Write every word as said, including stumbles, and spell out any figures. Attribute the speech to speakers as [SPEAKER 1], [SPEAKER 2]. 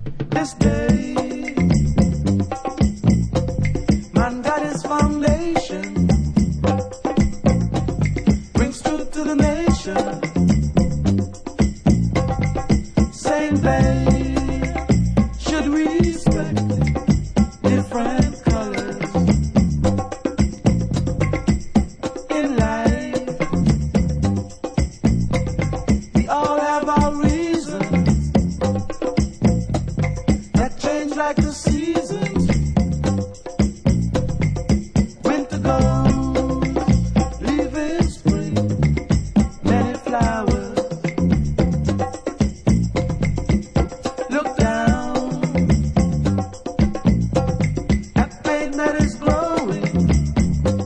[SPEAKER 1] this day. Man got his foundation, brings truth to the nation. Same blade should respect different colors in life. We all have our reasons that change like the sea.